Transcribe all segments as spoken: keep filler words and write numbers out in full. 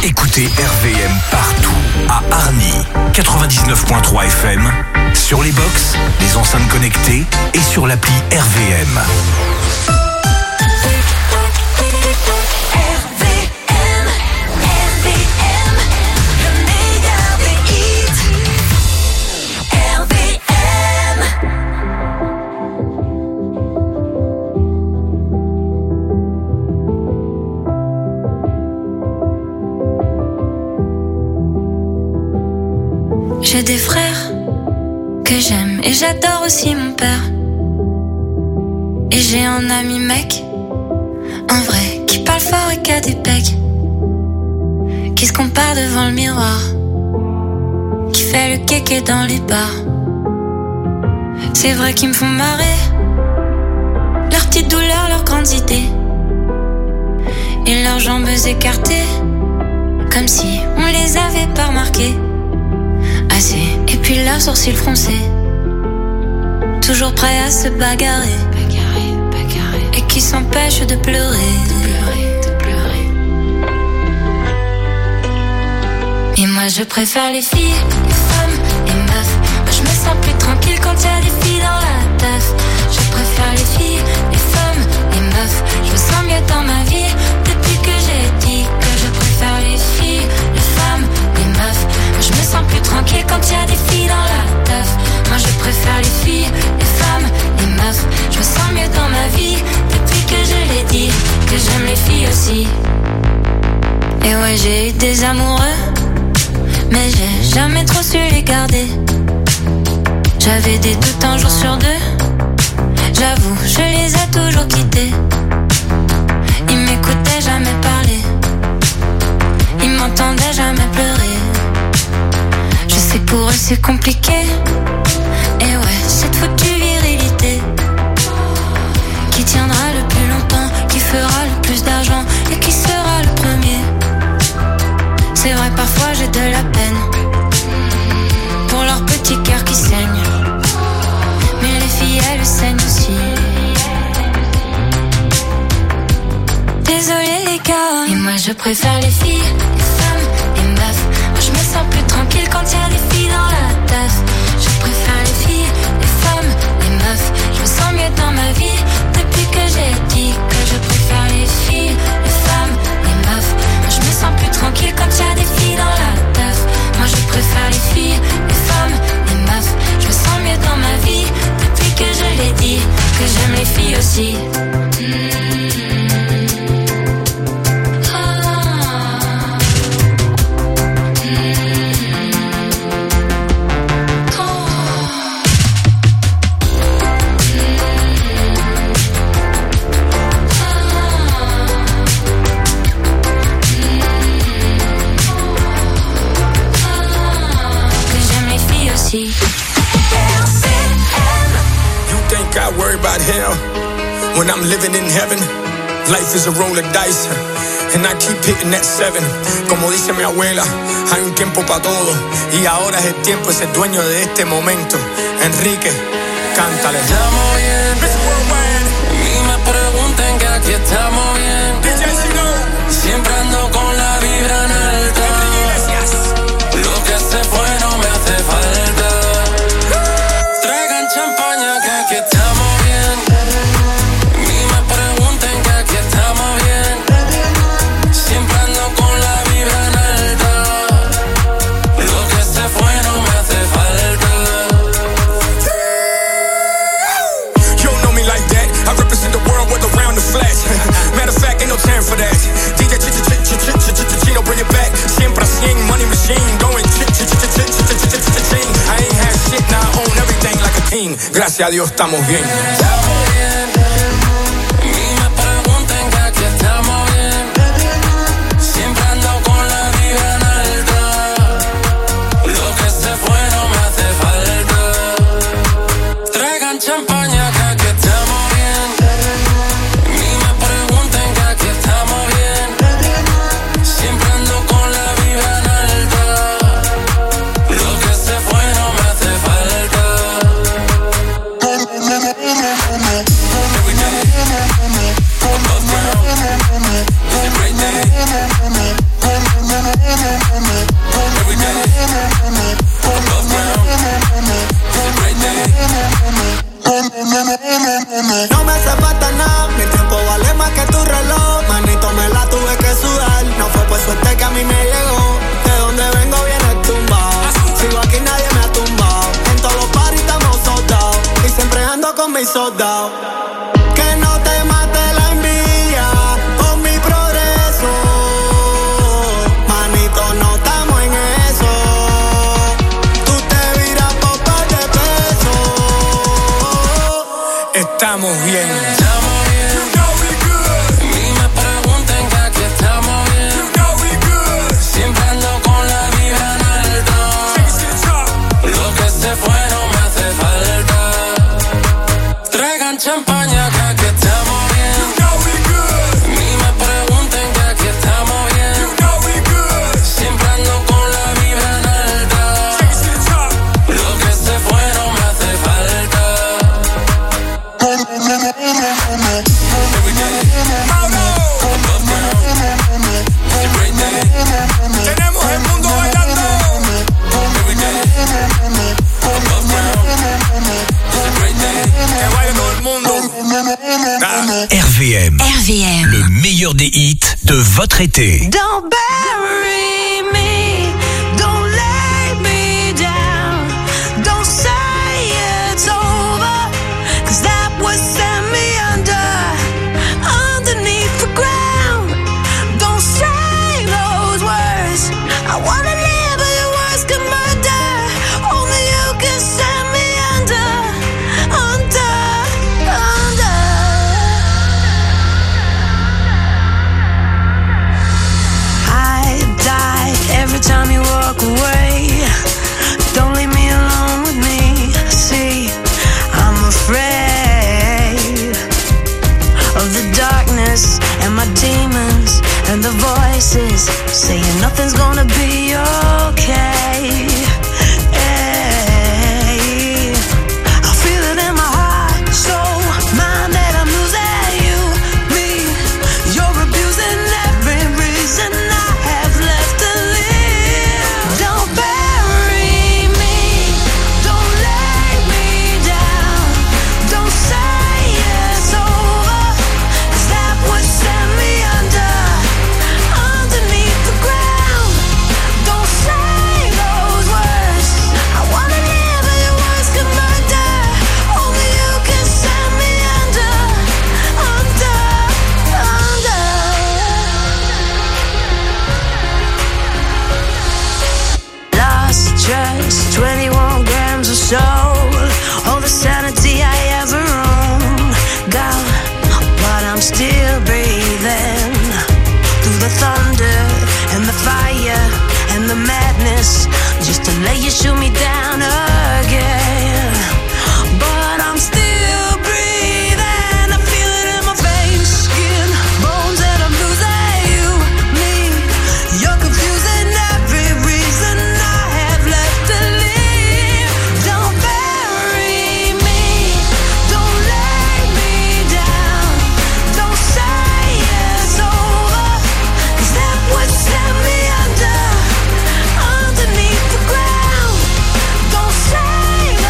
Écoutez R V M partout, à Arny, quatre-vingt-dix-neuf virgule trois F M, sur les box, les enceintes connectées et sur l'appli R V M. J'ai des frères que j'aime et j'adore aussi mon père. Et j'ai un ami mec, un vrai, qui parle fort et qui a des pecs, qui se compare devant le miroir, qui fait le kéké dans les bars. C'est vrai qu'ils me font marrer, leurs petites douleurs, leurs grandes idées, et leurs jambes écartées, comme si on les avait pas remarquées. Assis, et puis leurs sourcils froncés, toujours prêts à se bagarrer, bagarrer, bagarrer, et qui s'empêchent de pleurer, de pleurer, de pleurer. Et moi je préfère les filles, les femmes, les meufs. Moi je me sens plus tranquille quand y a des filles dans la teuf. Je préfère les filles, les femmes, les meufs. Je me sens mieux dans ma vie depuis que j'ai dit que je préfère les filles, les femmes, les meufs. Moi je me sens plus tranquille quand y a des filles dans la teuf. Moi je préfère les filles, les femmes, les meufs. Je me sens mieux dans ma vie depuis que je l'ai dit, que j'aime les filles aussi. Et ouais, j'ai eu des amoureux, mais j'ai jamais trop su les garder. J'avais des doutes un jour sur deux, j'avoue, je les ai toujours quittés. Ils m'écoutaient jamais parler, ils m'entendaient jamais pleurer. Je sais que pour eux c'est compliqué, et ouais, cette foutue virilité qui tiendra le plus longtemps, qui fera le plus d'argent et qui sera le premier. C'est vrai, parfois j'ai de la peine pour leur petit cœur qui saigne, mais les filles elles saignent aussi. Désolé les gars, et moi je préfère les filles, les femmes, les meufs. Moi je me sens plus tranquille quand y a des filles dans la teuf. Je préfère les filles, les femmes, les meufs. Je me sens mieux dans ma vie depuis que j'ai dit que je préfère les filles, les femmes, les meufs. Moi je me sens plus tranquille quand y a des filles dans la teuf. Moi je préfère les filles, les femmes, les meufs. Je me sens mieux dans ma vie depuis que je l'ai dit, que j'aime les filles aussi. I worry about hell when I'm living in heaven. Life is a roll of dice, and I keep hitting that seven. Como dice mi abuela, hay un tiempo para todo, y ahora es el tiempo de ser dueño de este momento. Enrique, cántale. Estamos bien, ni me pregunten que aquí estamos bien. Siempre ando con la vibra en alta. Lo que se fue no me hace falta. Traigan champaña que aquí estamos bien. Ni me pregunten que aquí estamos bien. Siempre ando con la vibra en alta. Lo que se fue no me hace falta. You don't know me like that. I represent the world with around the flash. Matter of fact, ain't no time for that. D J Chino, bring it back. Siempre cien, money machine, going ch-ch-ch-ch-ch-ch-ch-ch-ch-ch-ch-ch. I ain't had shit, now I own everything like a king. Gracias a Dios estamos bien. Estamos bien. Ni me pregunten que aquí estamos bien. Siempre ando con la vibra en alta. Lo que se fue no me hace falta. Traigan champaña que aquí estamos bien. Ni me pregunten que aquí estamos bien. Siempre ando con la vibra en alta. Lo que se fue no me hace falta. soldado. Que no te mate la envidia con mi progreso. Manito, no estamos en eso. Tú te viras por par de pesos. Estamos bien. Champaña, que aquí estamos bien. You know we good. Ni me pregunten que aquí estamos bien. You know we good. Siempre ando con la vibra en alta. Lo que se fue no me hace falta. Every day. Tenemos el mundo bailando. Every day. Que baile todo el mundo. R V M. R V M. Le meilleur des hits de votre été. Don't bury me, don't lay me down, don't say it's over, 'cause that would send me under, underneath the ground. Don't say those words, I wanna live but your words can murder, only you can send me under, under, under. I die every time you walk away. Don't leave me alone with me. See, I'm afraid of the darkness and my demons and the voices saying nothing's gonna be okay. Hey, I feel it in my heart, soul, mind that I'm losing you, me. You're abusing every reason I have left to live. Don't bury me, don't lay me down, don't say it's over, 'cause that would send me under, underneath the ground. Don't say those words, I wanna live but your words can murder, only you can send me under, under, under. Lost just twenty-one grams of soul, all the sanity I ever owned. God, but I'm still breathing through the thunder and the fire and the madness, just to let you shoot me down again. But I'm still breathing, I feel it in my veins, skin, bones, and I'm losing you, me. You're confusing every reason I have left to live. Don't bury me, don't lay me down, don't say it's over, 'cause that would send me under, underneath the ground. Don't say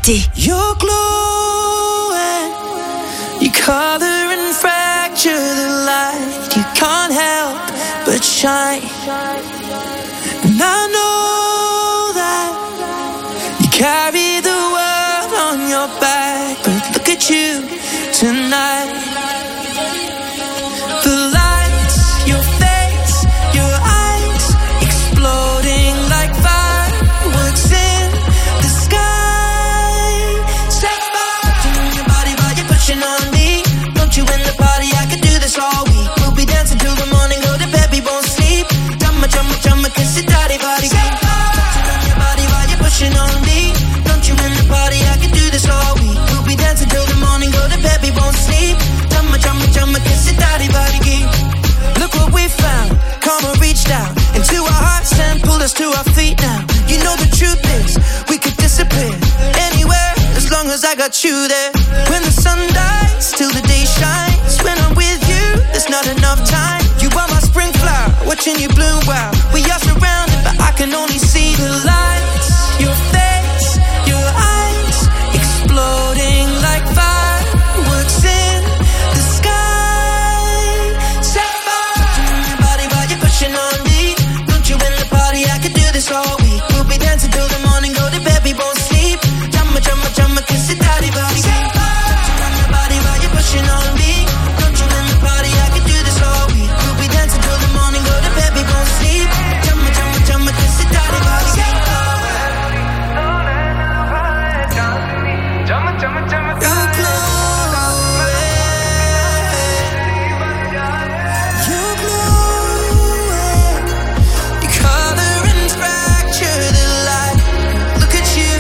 Party. You're glowing, you color and fracture the light. You can't help but shine. And I know that you carry the world on your back, but look at you tonight. The lights, your face, your eyes, exploding like fireworks in the sky. Set fire to your body while you're pushing on me. Don't you in the party, I could do this all week. We'll be dancing till the morning, go to bed, we won't sleep. Chumma, chumma, chumma, kiss it, daddy, body. Set fire to your body while you're pushing on me. Don't you in the party, I could do this all week. We'll be dancing till the morning, go to bed, we won't sleep. Chumma, chumma, chumma, kiss it, daddy, body. Look what we found, karma reached out into our hearts and pulled us to our feet now. You know the truth is, we could disappear anywhere as long as I got you there. When the sun dies, till the day shines. When I'm with you, there's not enough time. You are my spring flower, watching you bloom wild. We are surrounded, but I can only see the lights. Your face, your eyes, exploding like fireworks in the sky. Set fire to your body while you're pushing on me. Don't you in the party, I could do this all week. We'll be dancing till the morning, go to bed, we won't sleep. Chumma, chumma, chumma, kiss it, daddy, body. Set fire to your body while you're pushing on me. Don't you in the party, I could do this all week. We'll be dancing till the morning, go to bed, we won't sleep. Chumma, chumma, chumma, kiss it, daddy, body. Set fire. You're glowing, you're glowing. You color and fracture the light. Look at you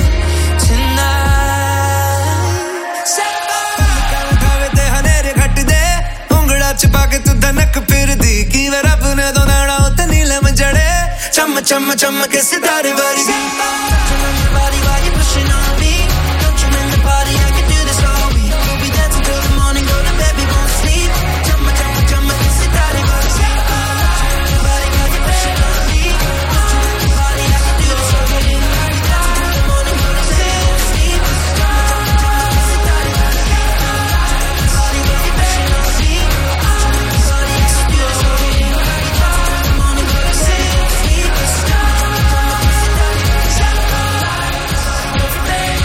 tonight. Set fire. खावे ते हनेरे घट दे उंगड़ा छुपा के तू धनक फिर दी की वे रब ने तो नाड़ा उते नीलम जड़े Chumma, chumma, chumma, kiss it, daddy, body. Set fire to your body while you're pushing on me. Don't you in the party, I could do this all week. We'll be dancing till the morning, go to bed, we won't sleep. Chumma, chumma, chumma, kiss it, daddy, body. Set fire to your body while you're pushing on me. Don't you in the party, I could do this all week. We'll be dancing till the morning, go to bed, we won't sleep. Chumma, chumma, chumma, kiss it, daddy, body. Set fire to your body while you're pushing on me. Don't you in the party, I could do this all week. We'll be dancing till the morning, go to bed, we won't sleep. Chumma, chumma, chumma, kiss it, daddy, body. Set fire to your face.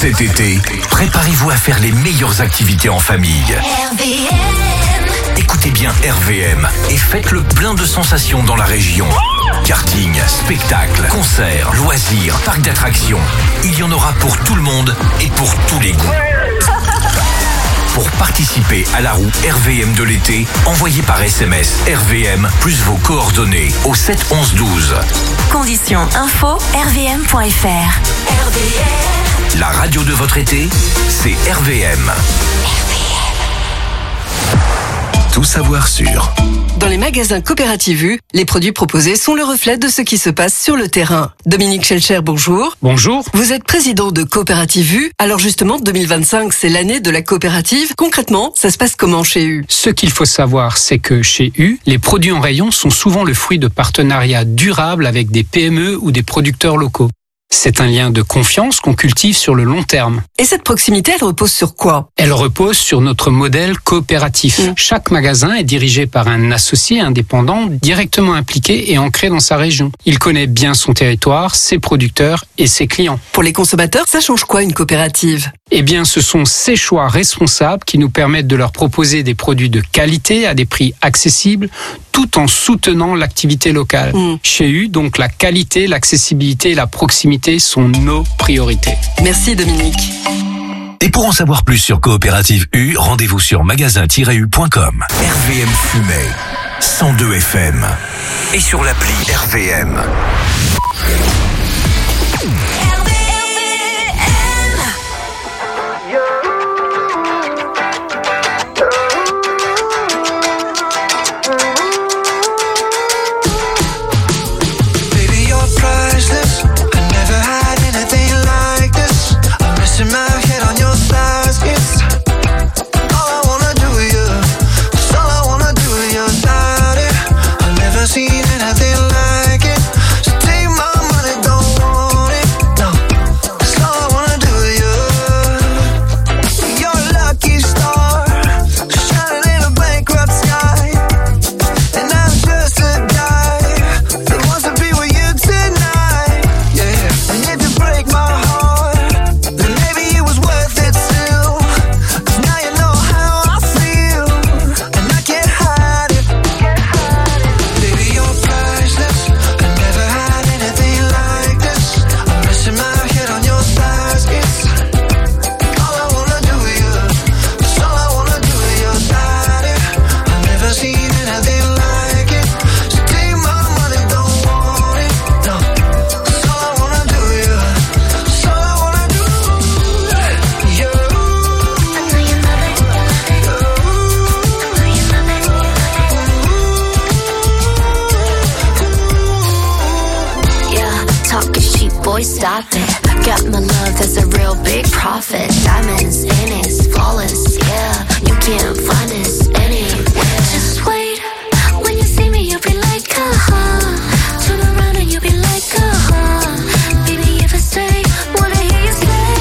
Cet été, préparez-vous à faire les meilleures activités en famille. R V M. Écoutez bien R V M et faites le plein de sensations dans la région. Karting, spectacles, concerts, loisirs, parcs d'attractions. Il y en aura pour tout le monde et pour tous les goûts. Pour participer à la roue R V M de l'été, envoyez par S M S R V M plus vos coordonnées au sept onze douze. Conditions info r v m point f r. R V M. La radio de votre été, c'est R V M. Tout savoir sur. Dans les magasins Coopérative U, les produits proposés sont le reflet de ce qui se passe sur le terrain. Dominique Schelcher, bonjour. Bonjour. Vous êtes président de Coopérative U. Alors justement, deux mille vingt-cinq, c'est l'année de la coopérative. Concrètement, ça se passe comment chez U? Ce qu'il faut savoir, c'est que chez U, les produits en rayon sont souvent le fruit de partenariats durables avec des P M E ou des producteurs locaux. C'est un lien de confiance qu'on cultive sur le long terme. Et cette proximité, elle repose sur quoi? Elle repose sur notre modèle coopératif. Mmh. Chaque magasin est dirigé par un associé indépendant directement impliqué et ancré dans sa région. Il connaît bien son territoire, ses producteurs et ses clients. Pour les consommateurs, ça change quoi une coopérative? Eh bien, ce sont ces choix responsables qui nous permettent de leur proposer des produits de qualité à des prix accessibles, tout en soutenant l'activité locale. Mmh. Chez U, donc, la qualité, l'accessibilité et la proximité sont nos priorités. Merci Dominique. Et pour en savoir plus sur Coopérative U, rendez-vous sur magasin tiret u point com. R V M Fumay, cent deux F M. Et sur l'appli R V M. Stop it. Got my love, that's a real big profit. Diamonds in it, flawless, yeah. You can't find this anywhere. Just wait, when you see me, you'll be like, uh-huh. Turn around and you'll be like, uh-huh. Baby, if I stay, wanna hear you say.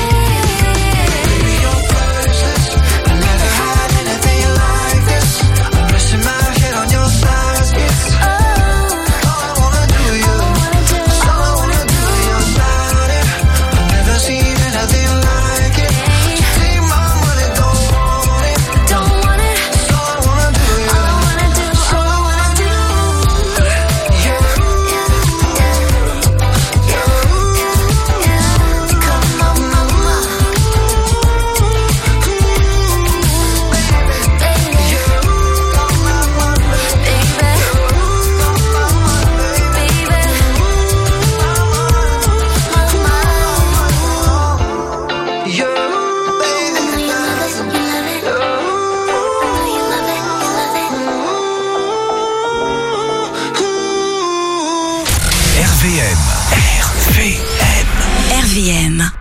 Baby, you're precious. I never had anything like this. I'm resting my head on your thighs, it's oh, all I wanna do, you. All I wanna do, your body. I've never seen anything like it. Just take my money, don't want it. Don't want it. It's all I wanna do, you. All I wanna do, It's all I wanna do. Yeah. Come on, mama. R V M. R V M. R V M.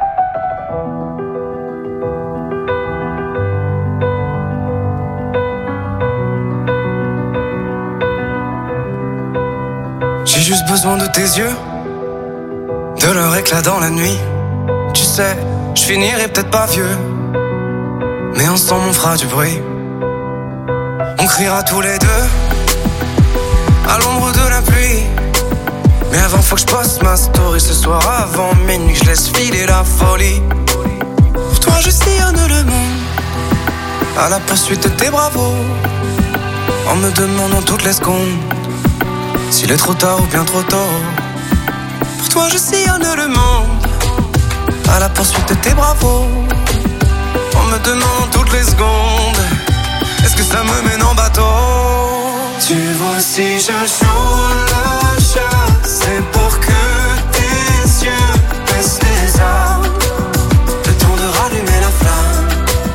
J'ai juste besoin de tes yeux, de leur éclat dans la nuit. Tu sais, je finirai peut-être pas vieux, mais ensemble on fera du bruit. On criera tous les deux à l'ombre de la pluie. Mais avant faut que je poste ma story ce soir avant minuit, que je laisse filer la folie. toi je sillonne le monde à la poursuite de tes bravos, en me demandant toutes les secondes s'il est trop tard ou bien trop tôt. Pour toi je sillonne le monde à la poursuite de tes bravos, en me demandant toutes les secondes est-ce que ça me mène en bateau. Tu vois si je joue le jeu, c'est pour que tes yeux baissent les armes, le temps de rallumer la flamme.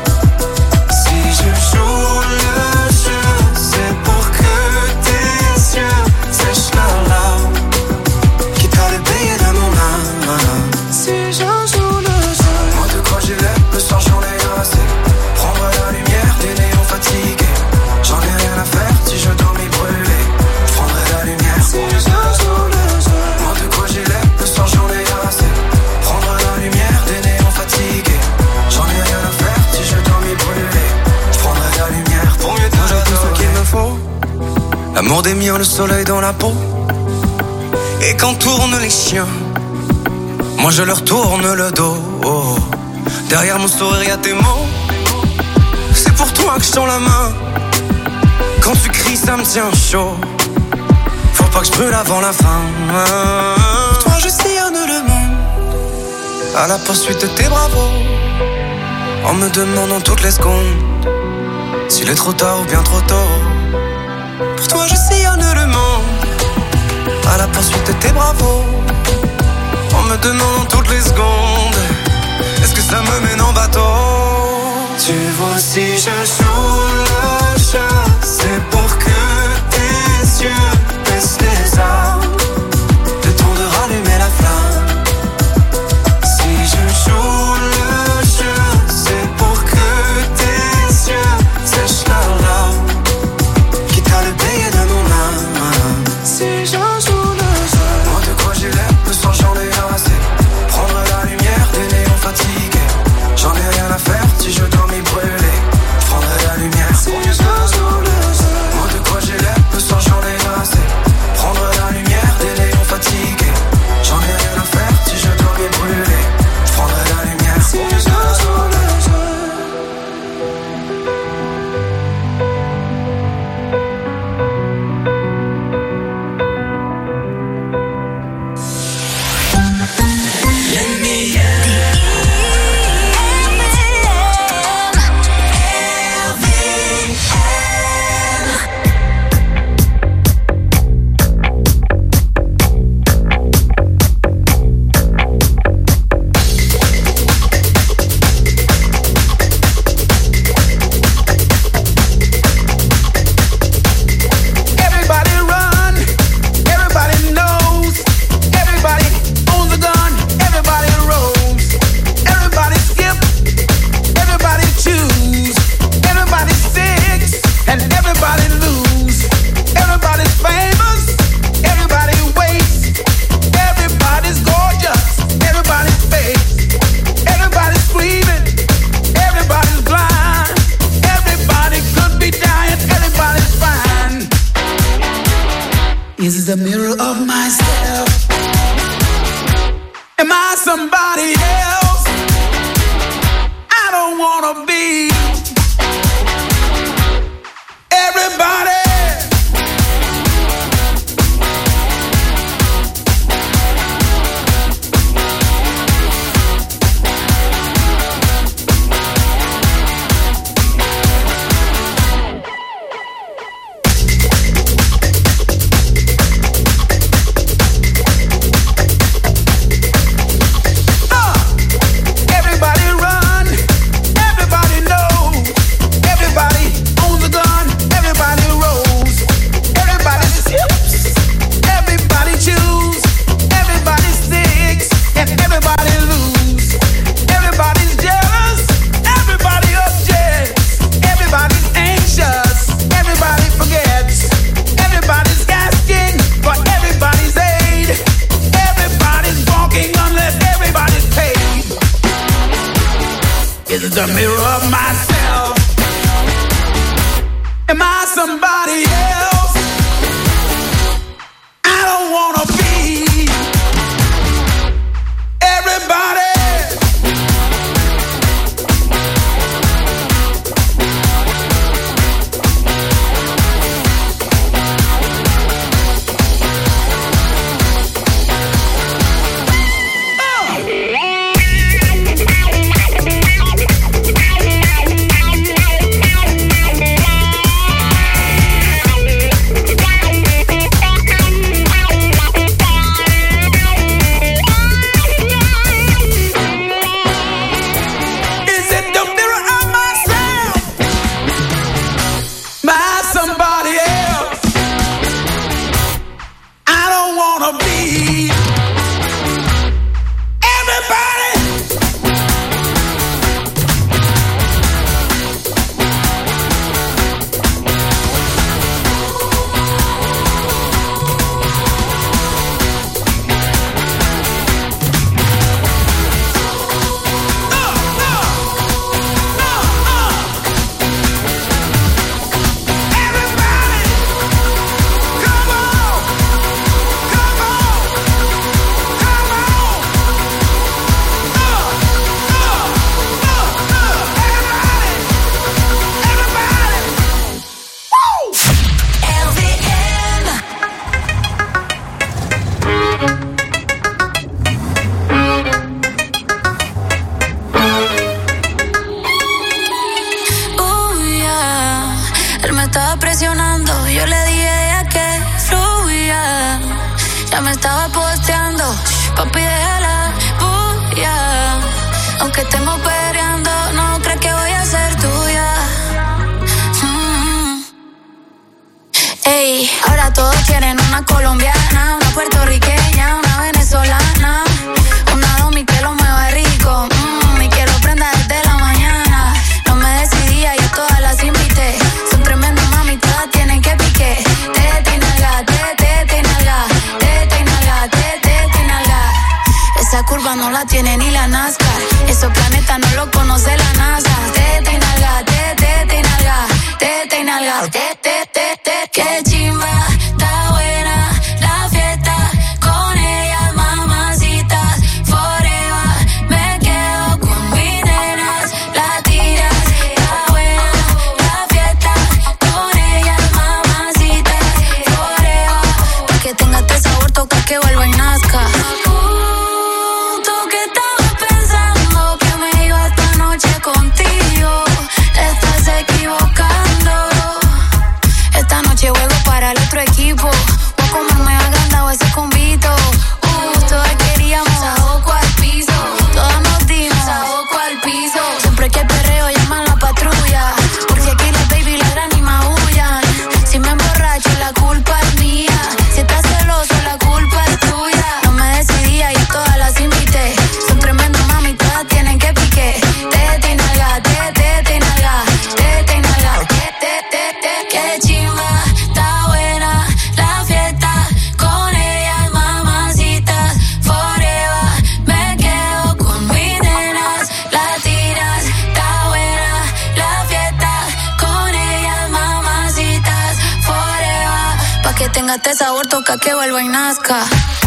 Si je joue le jeu, c'est pour que tes yeux sèchent leurs larmes, quitte à les payer de mon âme. Si je joue le jeu, moi de quoi j'ai l'air, le soir j'en ai assez. Prendre la lumière des néons fatigués, j'en ai rien à faire si je dois m'y brûler. Je prendrai la lumière si je joue le jeu. Moi de quoi j'ai l'air, le soir j'en ai assez. Prendre la lumière des néons fatigués, j'en ai rien à faire si je dois m'y brûler. Je prendrai la lumière pour mieux t'adorer. J'ai tout ce qu'il me faut, l'amour des miens, le soleil dans la peau. Et quand tournent les chiens, moi je leur tourne le dos. Oh. Derrière mon sourire y'a tes mots, c'est pour toi que je tends la main. Quand tu cries ça me tient chaud, faut pas que je brûle avant la fin. Pour toi je sillonne le monde à la poursuite de tes bravos, en me demandant toutes les secondes s'il est trop tard ou bien trop tôt. Pour toi je sillonne le monde à la poursuite de tes bravos, en me demandant toutes les secondes est-ce que ça me mène en bateau. Tu vois si je joue le jeu, c'est pour que tes yeux baissent les armes, le temps de rallumer la flamme. Si je joue le jeu, c'est pour que tes yeux sèchent leurs larmes, quitte à le payer de mon âme. Si je joue le jeu, moi de quoi j'ai l'air, le soir j'en ai assez. Prendre la lumière des néons fatigués, j'en ai rien à faire si je dois m'y brûler. Je prendrai la lumière si je joue le jeu. Moi de quoi j'ai l'air, le soir j'en ai assez. Prendre la lumière des néons fatigués, j'en ai rien à faire si je dois m'y brûler. Je prendrai la lumière si je joue le jeu. Is the mirror of myself. Am I somebody else? I don't wanna be everybody. The mirror of myself. Am I somebody else? I don't wanna be everybody. presionando. Yo le dije que fluya. Ya me estaba posteando. Papi, déjala bulla. Aunque estemos peleando, no crees que voy a ser tuya. Mm. Ey, ahora todos quieren una colombiana, una puertorriqueña, una venezolana, una domi que lo mueva rico. Mm, y quiero prenda desde la mañana. No me decidía, yo todas las invité. Son tremendas mami, todas tienen que pique. Tete y nalga, tete y nalga, tete y nalga, tete y nalga. Esa curva no la tiene ni la NASCAR. Esos planetas no lo conoce la NASA. Tete y nalga, tete y nalga, tete y nalga, tete, tete. Qué chimba, está buena la fiesta. Con ellas, mamacitas, forever. Me quedo con mis nenas, la tiras. Está buena la fiesta. Con ellas, mamacitas, forever. Pa' que tenga este sabor, toca que vuelva y nazca. Contigo, te estás equivocando. Esta noche juego para el otro equipo. Voy a comerme agrandado ese convito. Uh, todas queríamos saoco al piso. Todas nos dimos saoco al piso. Siempre que el perreo llaman la patrulla. Porque aquí las baby ladran y maullan. Si me emborracho la culpa es mía. Si estás celoso la culpa es tuya. No me decidía y todas las invité. Son tremendas mami, todas tienen que pique. Tete y nalga, tete y nalga, tete y nalga, tete, tete. Qué chimba, está buena la fiesta. Con ellas, mamacitas, forever. Me quedo con mis nenas, las tiras. Está buena la fiesta. Con ellas, mamacitas, forever. Pa' que tenga este sabor, toca que vuelva y nazca.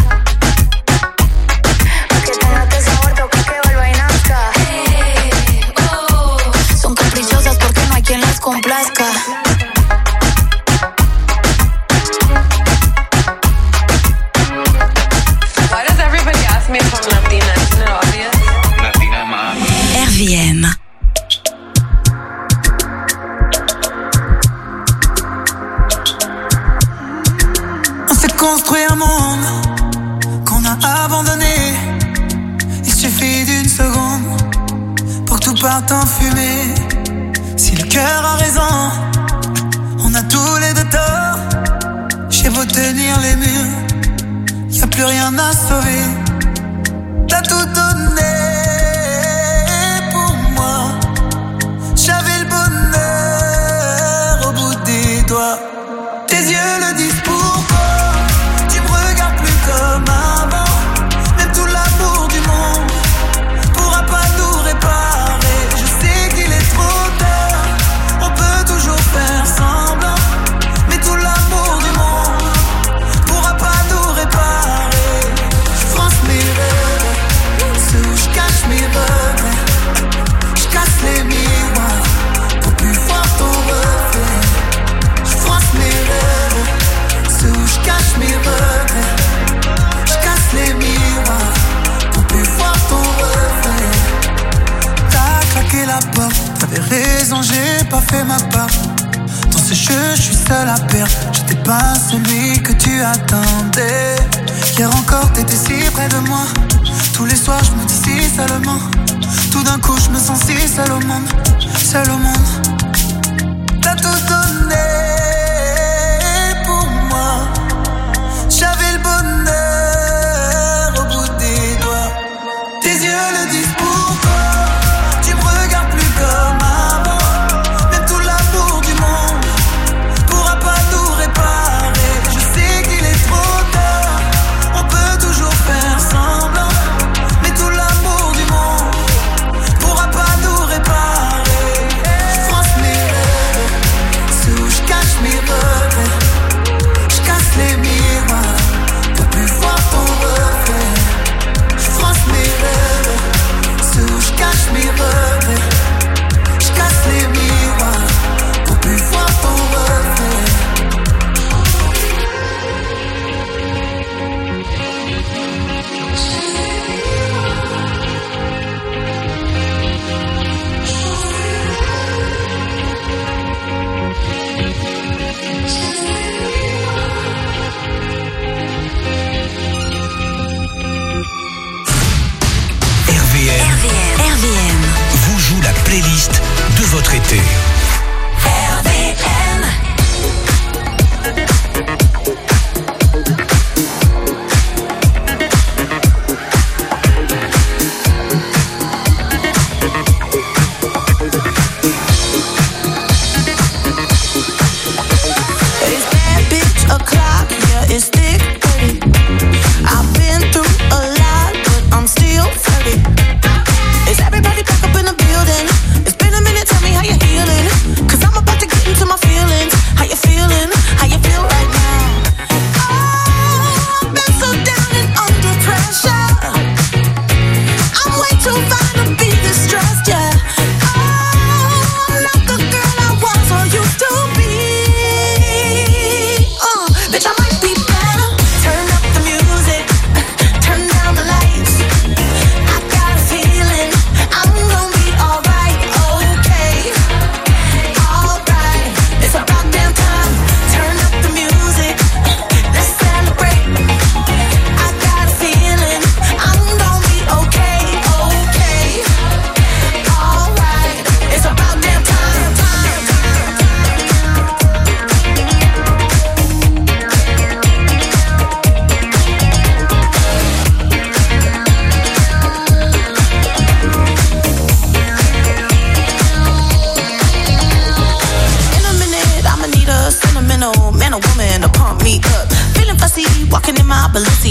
Pa' que tenga este sabor, toca que vuelva y nazca. Son caprichosas porque no hay quien las complazca. Why does everybody ask me if I'm Latina? Isn't it obvious? Latina man. R V M. On s'est construit un monde qu'on a abandonné. Il suffit d'une seconde pour que tout parte en fumée. Si le cœur a raison, on a tous les deux tort. J'ai beau tenir les murs, y'a plus rien à sauver. T'as tout donné pour moi. J'avais le bonheur au bout des doigts. Tes yeux le disent pourquoi. Tu me regardes plus comme avant. Même tout l'amour du monde pourra pas nous réparer. Je sais qu'il est trop tard. On peut toujours faire semblant. Mais tout l'amour du monde pourra pas nous réparer. Je France mes rêves, ceux où je cache mes regrets. Je casse les miroirs pour plus voir ton reflet. Je France mes rêves, ceux où je cache mes regrets. Je casse les miroirs pour plus voir ton reflet. T'as claqué la porte, t'avais raison, j'ai pas fait ma part. Dans ce jeu, je suis seul à perdre. J'étais pas celui que tu attendais. Hier encore, t'étais si près de moi. Tous les soirs, je me dis si seulement. Tout d'un coup, je me sens si seul au monde. Seul au monde. T'as tout donné pour moi. J'avais le bonheur au bout des doigts. Tes yeux le disent pourquoi. Tu me regardes plus comme avant. Même tout l'amour du monde pourra pas nous réparer. Je sais qu'il est trop tard. On peut toujours faire semblant. Mais tout l'amour du monde pourra pas nous réparer. Je France mes rêves,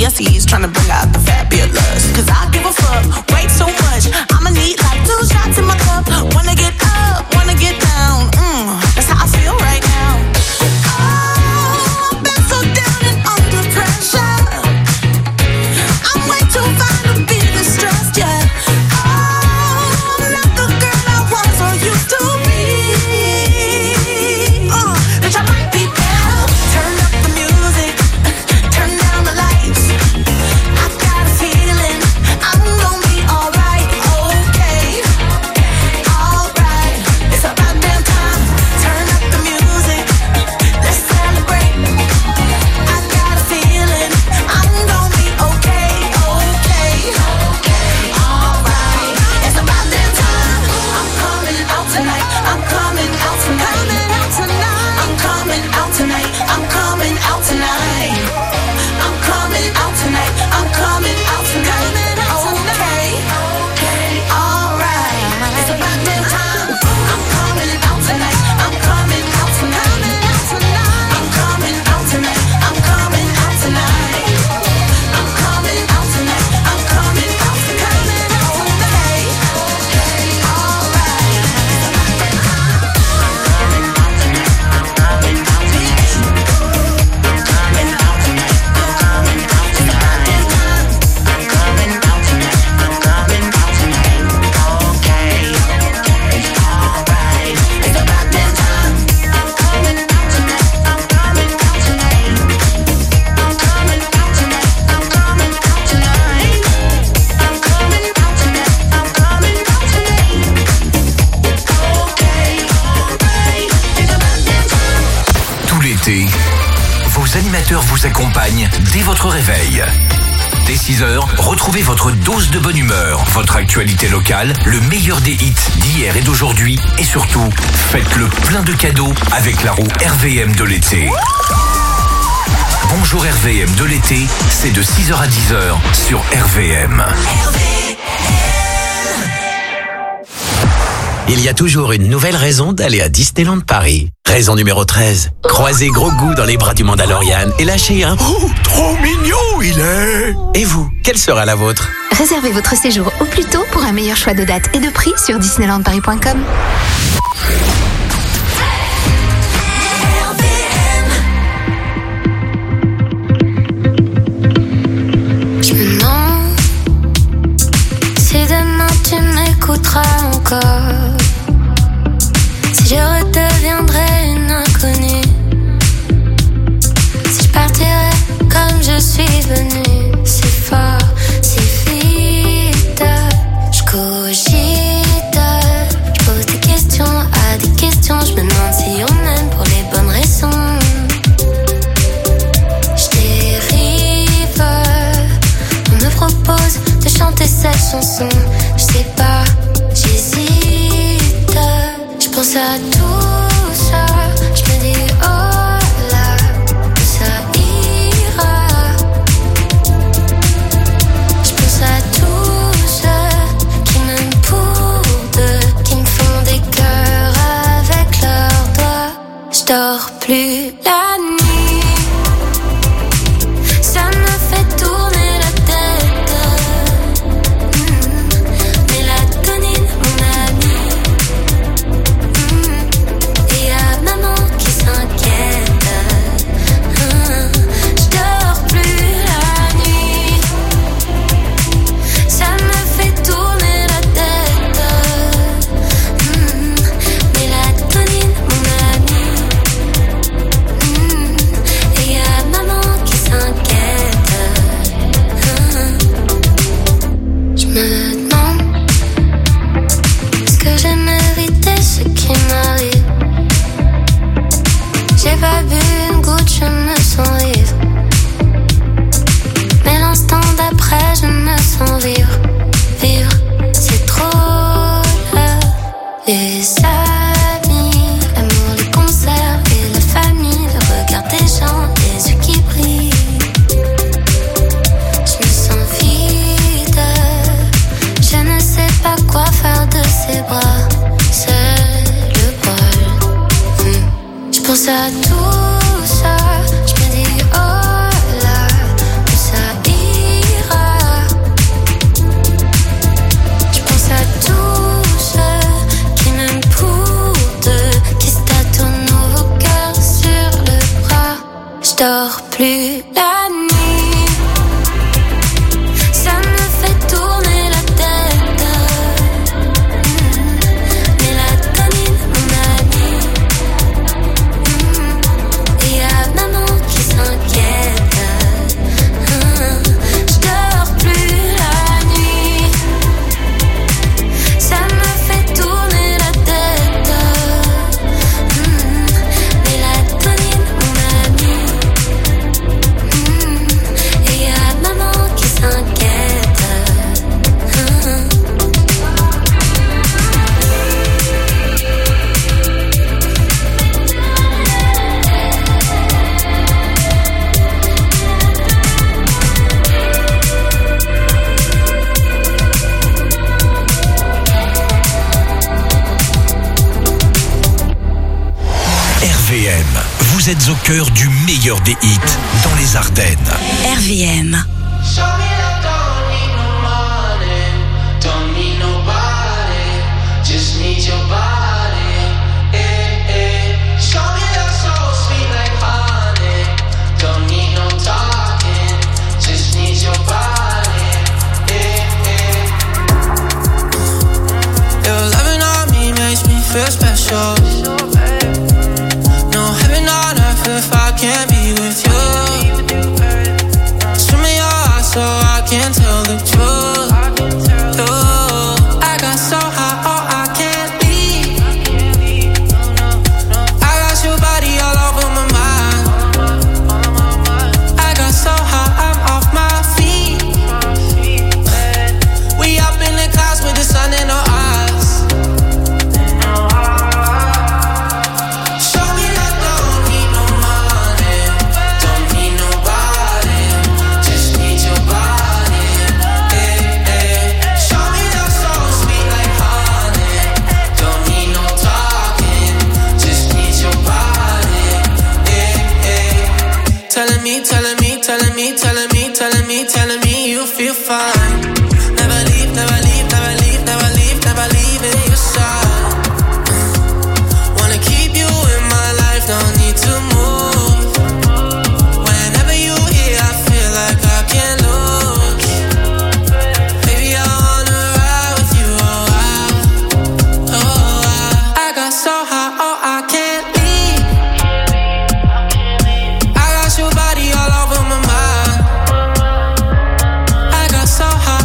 G S Es trying to bring out the fabulous. Cause I give a fuck way too much. I'ma need like two shots in my cup. Wanna get up, wanna get down. Mm, that's how I feel right now. Oh, I've been so down and under pressure. I'm way too fine to be distressed, yeah. Oh, I'm not the girl I was or used to be. Uh, bitch, I might be better. Turn up the music, turn down the lights. I got a feeling I'm gonna be alright, okay, alright. It's about damn time. Turn up the music, let's celebrate. I got a feeling I'm gonna be okay, okay, alright. It's about damn time. I'm coming out tonight. I'm coming out tonight. I'm coming out tonight. I'm coming out tonight. I'm coming out tonight. I'm coming out tonight. Okay, alright. It's about damn time. I'm coming out tonight. I'm coming out tonight. I'm coming out tonight. I'm coming out tonight. I'm coming out tonight. I'm coming out tonight. Okay, alright. Tout l'été, vos animateurs vous accompagnent dès votre réveil. Dès six heures, retrouvez votre dose de bonne humeur, votre actualité locale, le meilleur des hits d'hier et d'aujourd'hui, et surtout, faites le plein de cadeaux avec la roue R V M de l'été. Bonjour R V M de l'été, c'est de six heures à dix heures sur R V M. Il y a toujours une nouvelle raison d'aller à Disneyland Paris. Raison numéro treize. Croisez Grogu dans les bras du Mandalorian et lâchez un « Oh, trop mignon il est !» Et vous, quelle sera la vôtre? Réservez votre séjour au plus tôt pour un meilleur choix de dates et de prix sur disneyland paris point com. Je me demande si demain tu m'écouteras encore, si je redeviendrai une inconnue, si je partirai comme je suis venue, si fort, si vite. Je cogite, je pose des questions à des questions, je me demande si on aime pour les bonnes raisons. Je dérive, on me propose de chanter cette chanson, je sais pas, j'hésite, je pense à tout ça, je me dis oh là, ça ira, je pense à tous ceux qui m'aiment pour deux, qui me font des cœurs avec leurs doigts, je dors plus la nuit, ça me fait tourner la tête. Mélatonine, mon ami. Et y'a maman qui s'inquiète. Je dors plus la nuit. Ça me fait tourner la tête. Mélatonine, mon ami. Et y'a maman qui s'inquiète. Je me demande, est-ce que j'aime éviter ce qui m'arrive? J'ai pas bu une goutte, je me sens ivre. Mais l'instant d'après, je me sens vivre. Vivre, c'est trop là. Les amis, l'amour, les concerts et la famille, le regard des gens, les yeux qui brillent. Je me sens vide, je ne sais pas quoi faire de ces bras. C'est le bol. Hmm. Je pense à tout ça, je me dis oh là, où ça ira. dors plus la nuit. Ça me fait tourner la tête. Mmh. Mélatonine, mon ami. Mmh. Et y'a maman qui s'inquiète. Mmh. Je dors plus la nuit. Ça me fait tourner la tête. Mmh. Mélatonine, mon ami. Mmh. Et y'a maman qui s'inquiète. Mmh. R V M, vous êtes au cœur du meilleur des hits dans les Ardennes. R V M. Show me that don't need no money, don't need nobody, just need your body. Eh, eh. Show me that soul sweet like honey, don't need no talking, just need your body. Eh, eh. Your loving on me makes me feel special. No heaven on earth if I can't be with you. Swim in your eyes so I can tell the truth. Ooh, I got so high, oh I can't leave. I got your body all over my mind. I got so high, I'm off my feet. We up in the clouds with the sun in our eyes. Show me that don't need no money, don't need nobody, just need your body. Eh, eh. Show me that soul sweet like honey, don't need no talking, just need your body. Eh, eh. Telling me, telling me, telling me, telling me, telling me, telling me you feel fine. Never leave, never leave, never leave, never leave, never leave in your side. Wanna keep you in my life, don't need to move. Whenever you here, I feel like I can't lose. Baby, I wanna ride with you, oh I, oh I. I got so high, oh I can't leave. I got your body all over my mind. I got so high,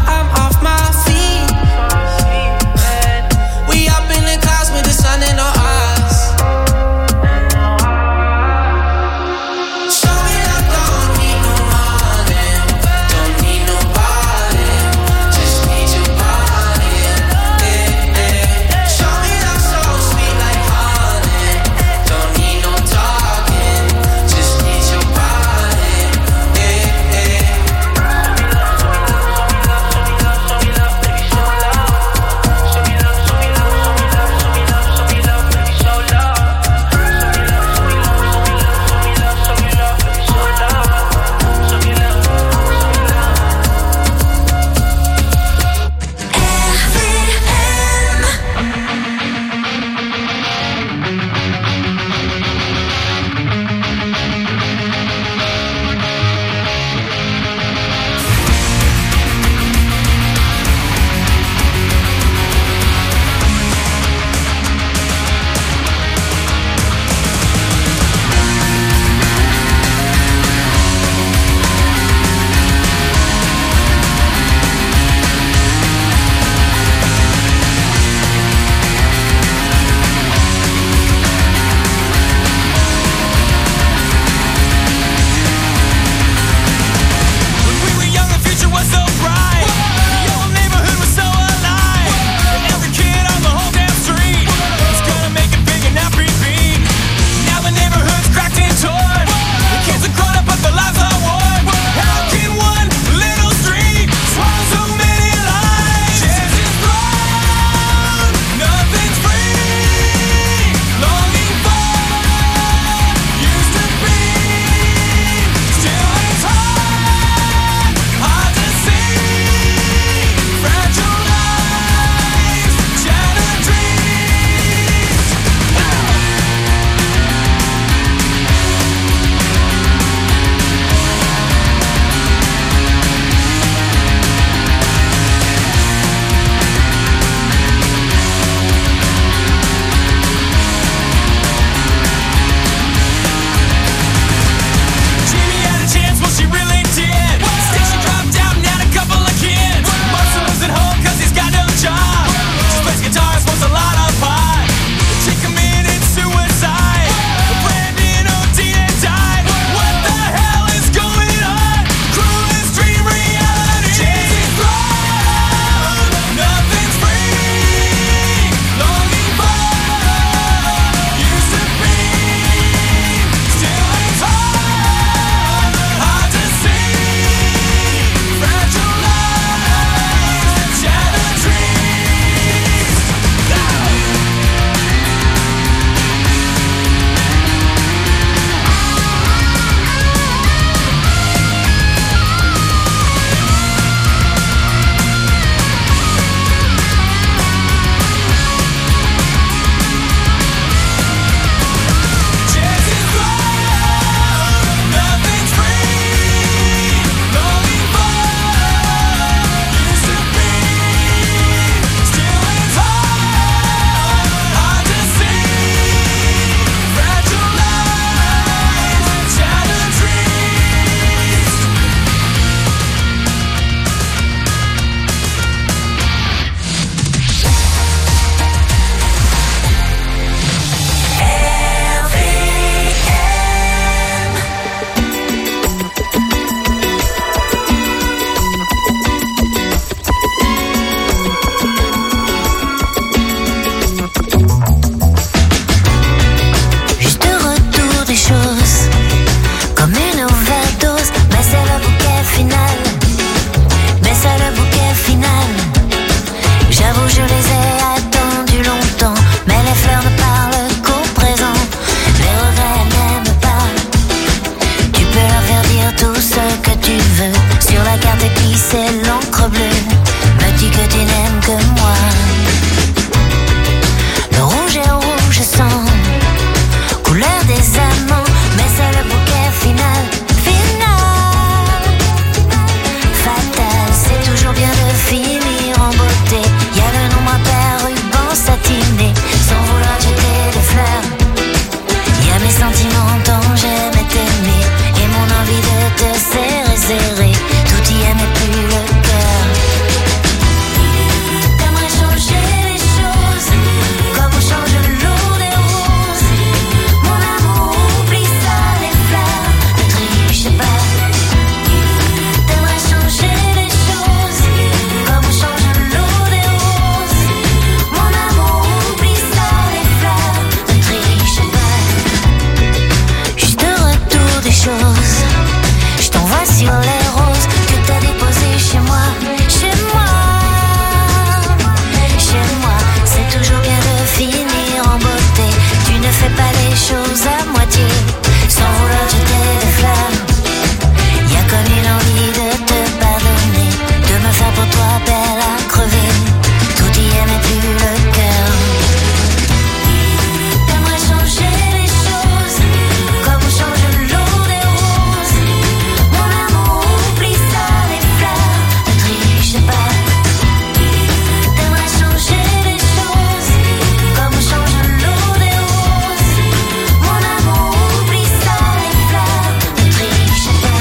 choses à moitié, sans vouloir jeter des flammes. Y'a comme une envie de te pardonner, de me faire pour toi belle à crever. Tout y est mais plus le cœur. T'aimerais changer les choses, comme on change l'eau des roses. Mon amour, oublie ça, les fleurs, ne triche pas. T'aimerais changer les choses, comme on change l'eau des roses. Mon amour, oublie ça, les fleurs, ne triche pas.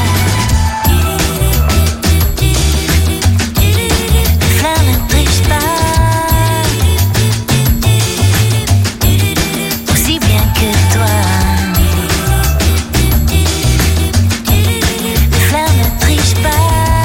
Les fleurs ne trichent pas, aussi bien que toi. Les fleurs ne trichent pas.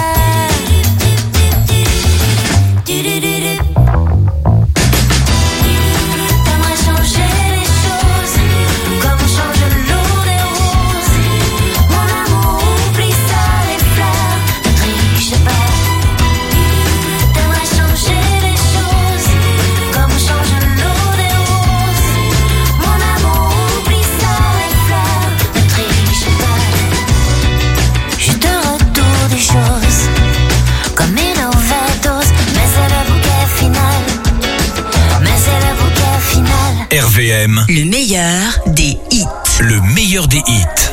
T'aimerais changer les choses, comme on change l'eau des roses. Mon amour, oublie ça, les fleurs, ne triche pas. T'aimerais changer les choses, comme on change l'eau des roses. Mon amour, oublie ça, les fleurs, ne triche pas. Je te retourne des choses, comme une overdose, mais c'est le bouquet final. Mais c'est le bouquet final. R V M, Le meilleur des hits. le meilleur des hits.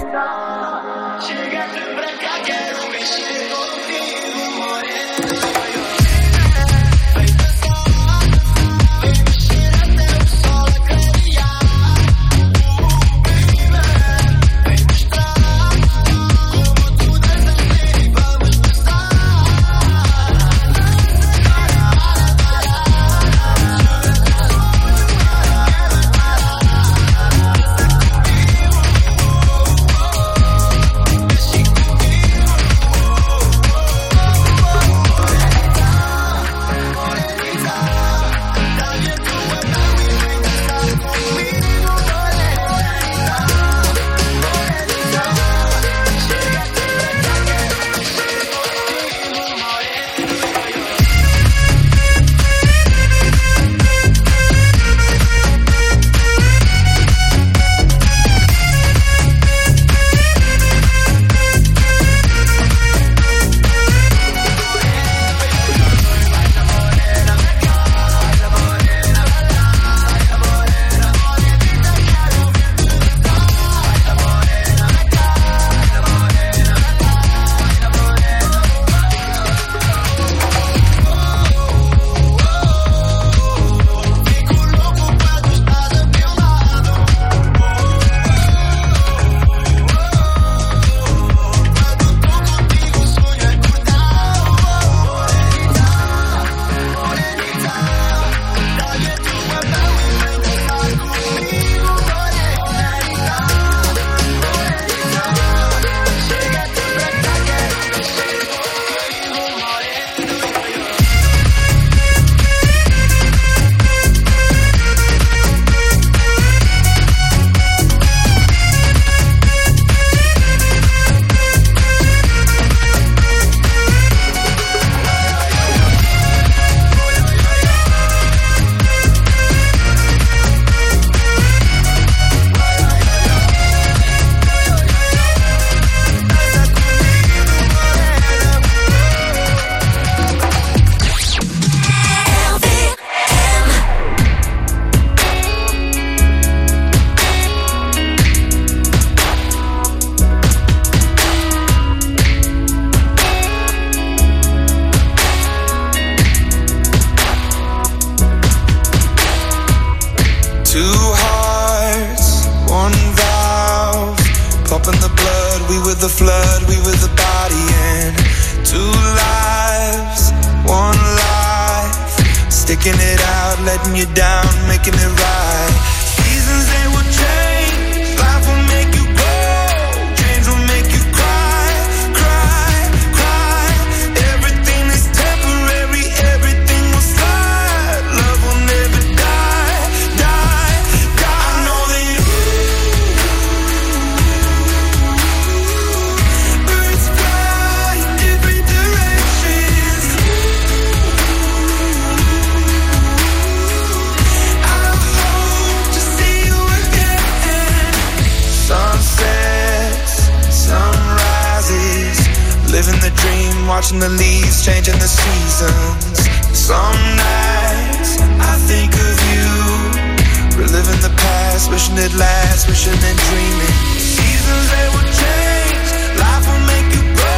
the flood, we were the body, and two lives, one life, sticking it out, letting you down, making it right. Seasons, they will change, life will make you grow, dreams will make you cry, cry, cry. Everything is temporary, everything will slide, love will never die, die, die. I know that you birds fly in different directions. I hope watching the leaves changing the seasons. Some nights I think of you, reliving the past, wishing it lasts, wishing and dreaming. Seasons they will change, life will make you grow.